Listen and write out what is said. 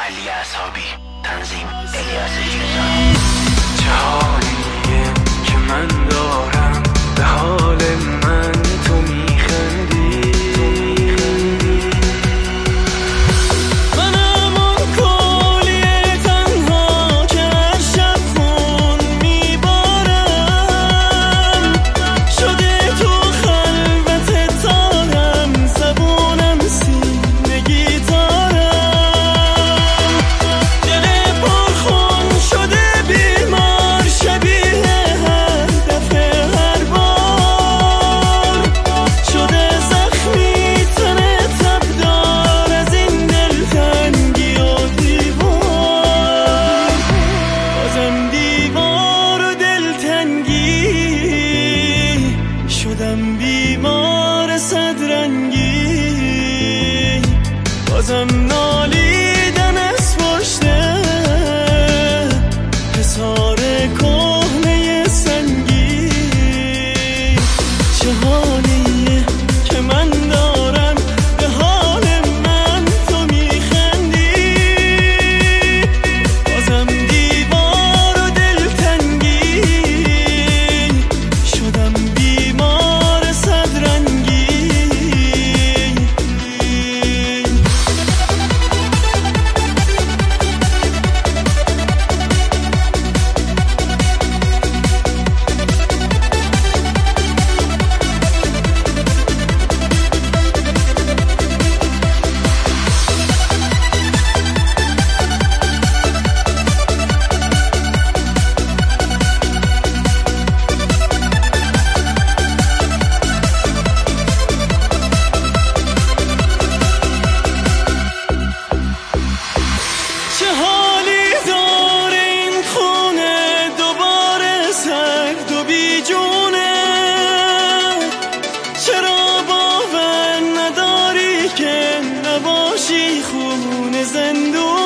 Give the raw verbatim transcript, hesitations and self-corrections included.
علی اصحابی، تنظیم الیاس جیزان. چه حالیه که من دارم، به حال من تو میخندی. منم اون کلیه تنها که هر شب خون میبارم، شده تو خلوت تارم، زبونم سینه گیتارم. دل پرخون شده بیمار، شبیه هر دفعه هر بار، شده زخمی تن تبدار از این دلتنگی و دیوار. بازم دیوار و دلتنگی، شدم بیمار صدرنگی. بازم نالیدن از پشت حصار کهنه سنگی. چه حالیه که من دارم، به حال من تو میخندی. بازم دیوار و دلتنگی، شدم بیمار صدرنگی. چه حالی داره این خونه، دوباره سرد و بیجونه. چرا باور نداری که نباشی خونه زندون؟